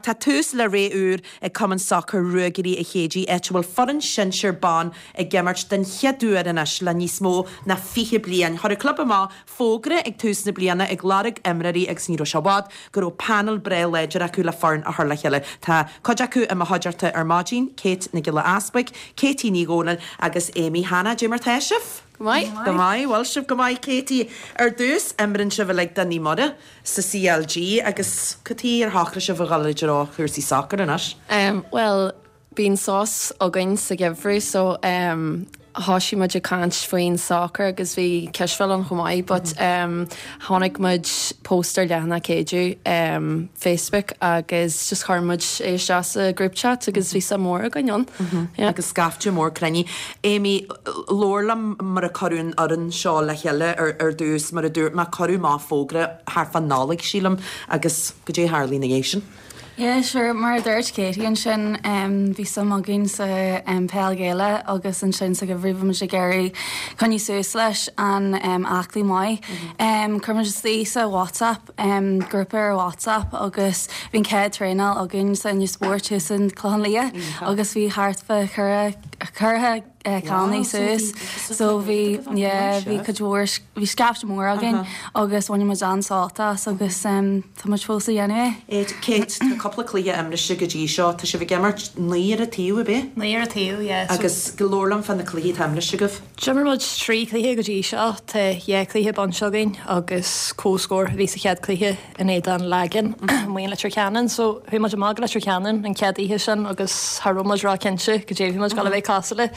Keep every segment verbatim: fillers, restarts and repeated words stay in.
tá tús le ré úr ag cuman soccer rugaí a chédí etbal foran sinseir ban ag gemart den cheadúar in as le níos mó na fiche blian. Har a club má fógra ag tús na bliana ag lárig emraí ag sníro seád gur ó panel bre leidir acu le foran a thula cheile. Tá codacu am haidirta ar mágin, Kate na gile aspaig, Katie ní gólan agus Amy Hanna Jimmer Teisif. Gomai? Gomai, well sib gomai Katie ar dús emrin se bh le den ní moda sa C L G agus catí ar hachra se bh galaidir á chuirsí soccer in as. Um, well, bín sós againn sa gibhrú, so um, háisi muid a cant faoin soccer agus bhí ceisfeil an chumáid, but um, tháinig muid póster leanna céidir um, Facebook agus just chuirmuid éisteas a group chat agus bhí sa mór a gaion. Yeah. Agus scafte mór crenny. Amy, lórlam mar a corún ar an seo le cheile ar, ar dús mar a dúr mar corú má fógra haar fan nálig sílam agus go dé haar líneation. Yeah, sure, mar dúirt Katie an sin um, bhí sam agin sa um, Péal Gaeile agus an sin sa go bhríomh sé geirí chuní suas leis an um, aclaí mai. Um, Curmid sí sa WhatsApp, um, grúpa ar WhatsApp agus bhín céad tréinal agin sa new sport san Clán Lia agus bhí hartfa churtha Uh, Calny suas, so bhí bhí cadúir bhí scafte mór agin agus bhaine mar an sáta agus um, tá muid fósa dhéanamh. Éid Kate tá coppla clia amra si go dtí seo tá si bh gemart níar a tíú a bé? Níar a tíú, yes. Agus go lórlam fan na clií amra si goh? Jimmer muid trí clithe go dtí seo tá dhé clithe bonseagain agus cóscór bhí sa chead clithe in éad an legan muon le trecanan, so bhí muid amag le trecanan an cead ihe sin agus tharúmad rá cinse go dé bhí muid gal a bheith casala.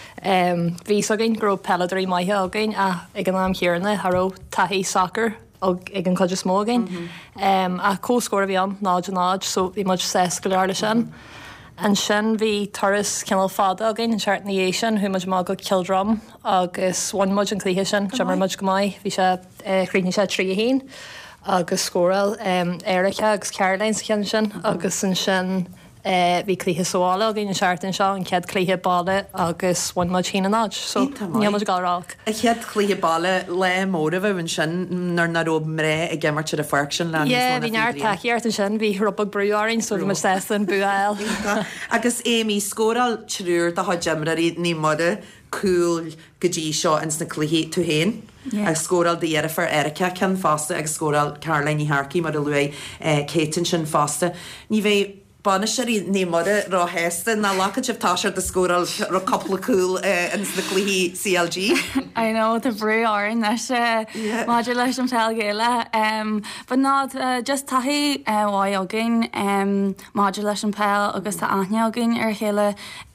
Um, Bhí againn gro pelladarí maithe againn a ag an am chearna tharó taithí soccer ag ag an chuide smó againn. Um, a cóscóir bhí an náid a náid, so bhí muid ses go leir sin. An sin bhí turas cinál fada againn an seart na sin, thu muid má go Kildrum agus bhain muid an clíthe sin, Jimmer muid go maiid, bhí sé chríne sé trí a hain agus scórail um, Éirice agus Caroline sa chin sin agus an sin bhí clíthe sála a gin seaartain seo an cead clíthe balle agus bhain muid chéna náid, so ní muid gáráach. A chead clíthe balle le móra bhn sin nar na rób mré a gemart a farction le. Yeah, bhí neart taíart an sin bhí rubba brúáing so mar sesan buáil. Agus Amy scóral trúr a ha gemraí ní moda cool go dtí seo ins na clíthe tú héin. Ag scóral de dhéarafar Erica cean fásta ag scóral Caroline í Harkey mar a lué Kate sin fásta. Ní bheith Banisherí ní mara rá héasta na lácha sib táisiir de scóral ro coppla cool in na cluí C L G. I know, the brew orin leis Maidir leis an Péal Gaeile. Um, but not uh, just tahi uh, wai agin um, Maidir leis an Péal agus tá aithne agin ar chéile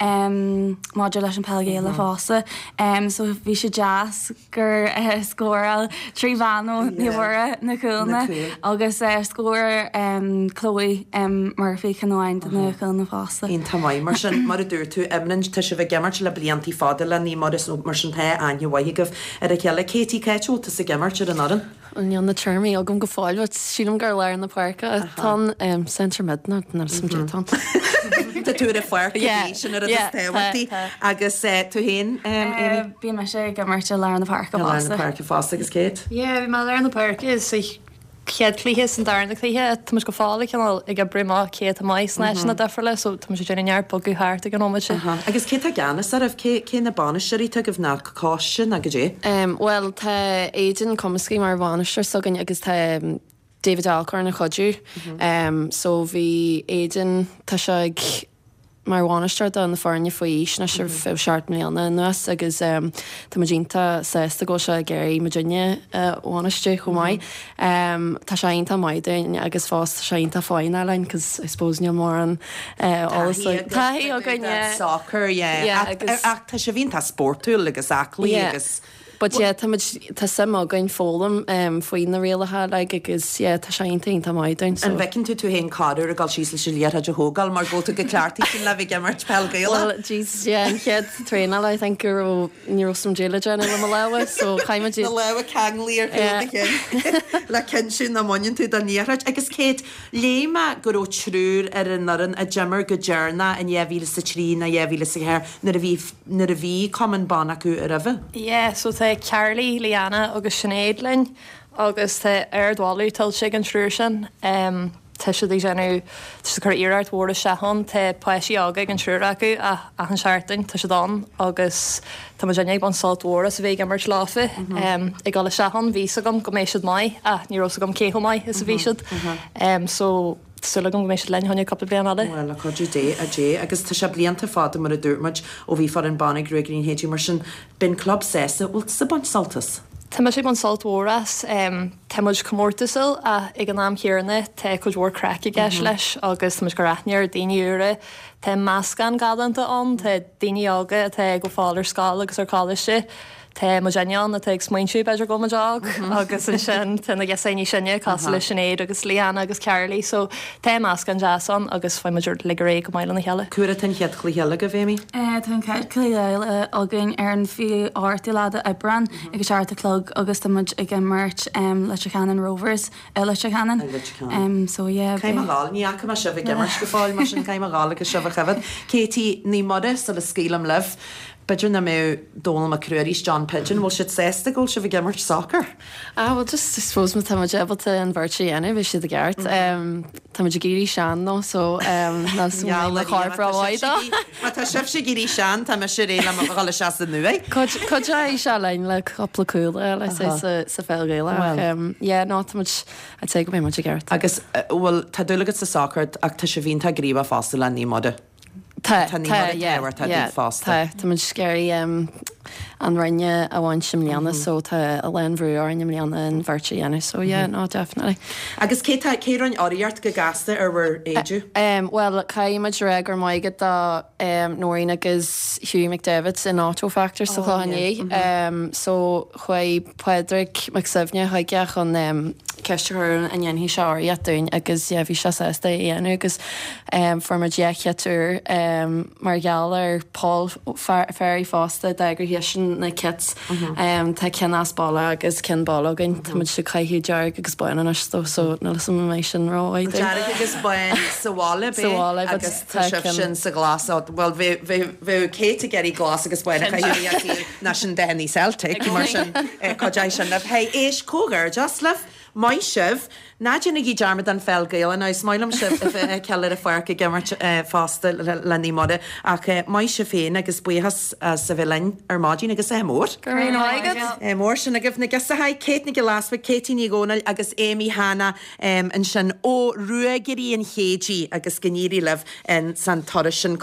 um, Maidir leis an Péal Gaeile fása. Um, so bhí sé jazz gur uh, scóral trí bhano níomhara na coolna agus uh, scóir um, Chloe um, Murphy canó na chuna fása. Ín tamáid mar sin mar a dúir tú emnan tá se bheith gemart le bliantí fáda le ní mar mar sin the aine waigah ar a ceile Katie Keitúta sa gemart ar an adan. An na termí agam go fáil wat sílam gar leir na parka tá um, Centre Midna na sam tá. Tá tú a foiir sin ar a téhaí agus tú héin bí me sé gemart a leir na parka fásta. Parka fásta agus Kate? Yeah, bhí me leir na parka is cead clíthe san darna clíthe, tá go fála cinál ag a brimá cé a mais leis na defriile, so tá sé déanaar bogu háart ag an óide. Agus cé a ganas ar ah cé na banisteí tu goh ná cáisisin a go dé? Well, tá éidir commascí mar bhanisteir sogan agus tá David Alcorn na chodú, so bhí éidir tá se mar bháinisteir an na farne faoi na se feh seart mlíanana nuas agus tá dínta sésta go se géirí Virginia bháinisteir chumáid. Tá séonnta maididir agus fás séonnta fáinna lein cos I suppose ní mór an taí a gine soccer ach tá sé bhín tá sportúil agus aclaí agus. But yeah, tá sam againn fólam um, faoin na réalathe le agus yeah, tá séontainn tá maidain. An bhecinn tú tú héon cáúr a gáil síos leis léad a hógáil mar ggóta go cleartí sin le bhí gemart Péal Gaeile. Well, jeez, yeah, an chead tréna I think gur ní rosm déile déna le leha, so chaime dé. Na leha ceanglí ar chéad le cin sin na mainin tú don níorthaid. Agus Kate, léime gur ó trúr ar an naran a Jimmer go dearna in dhéhhíle sa trí na dhéhhíle sa chéir nar a bhí common ban acu ar a bheith? Yeah, so tá Carly, Liana agus Sinead lein agus tá ar dhálaí tal sé an trúir sin. Um, te sé dénú chu íart hór sehan te poisi aga an trúr acu a an seaarting tá se dá agus tá dénig ban saltúra a bhéh mar láfe i gáile sehan ví gom go méisiid mai a níró gom cého mai is a víisiid so Sulla go mééis lein honne cap blian ale? Well a chuú dé a dé agus tá se blianta fáda mar a dúrmaid ó bhí far an bannig rugaín héidir mar sin bin club sésa bhil sa ban saltas. Tá sé ban saltmóras temuid commórtasil a ag an náam chéarna te chud bhór crack i gceis leis agus mu go raithnear daine ure te másascan gadanta an te daine aga te go fáidir scala agus ar cáiste. Tá mo gean a teag smaintú beidir go deag agus in sin tena g saoí sinne cos lei sinnéad agus líana agus ceirlaí so té más gan deasan agus foiim maidir le ré go maiile na heile. Cuair ten chead chluhéile go bhémi? Tá ceile agan ar an fi áirtí láda ebran agus seartalog agus táid ag mert le Canan Rovers le Canan so Caiimeáil ní acha mar sibh gimmar go fáil mar sin caiimeála go sibh chefad. Cétí ní modest a le scílam leh. Beidir na mé dólam a cruirís John Pigeon bhil si sésta ggóil se bh gimmart soccer. Ah, well just suppose me tá ebalta an bhirtí ana bhí si a gceart. Tá géirí sean nó so ná le cháráháid. Tá sibh sé géirí sean tá me sé ré le gáile se nua. Chud é se lein le coppla cool lei sa fellgéile. Ié ná a te go mé mar gceart. Agus bhfuil tá dulagad sa soccer ach tá sé bhín tá gríomh fásta le ní moda. Tá fásta. Tá mu scéirí an rinne a bhain sim leanana so tá a lenhrú ánim leanana an bhirtíana so ná definitely. Agus cé céan áíart go gasta ar bhar éidir? Well caiimiid ré gur maigad dá nóín agus Hugh McDavid in Autofactor sa cháné so chuid Pedric McSivne chuigeach an ceistúir a dhéanhí seáir dún agus bhí se sésta dhéanú agus forma décheúr mar geall ar Paul Ferry fásta de gur hiisisin na kits tá cenas balla agus cin ballgin tá si caiithú dear agus buin an istó so na mééis sin ráid. agus buin sahála sahála agus sin sa glas bhil bheith cé a geirí glas agus buin na sin déní Celtic mar sin chuéis sin leh hé éis cógar just leh mai sibh náidir nig í dearmad an felgail an is mailam sibh ceir a foiircha gimmart fásta le ní moda ach mai se féin agus buchas sa bhlein ar mádín agus é mór. Mór sin a gibh na gus a haid céit na go láspa Katie ní gcónail agus Amy Hanna an sin ó ruagaí an chédí agus gníí leh an san toris sin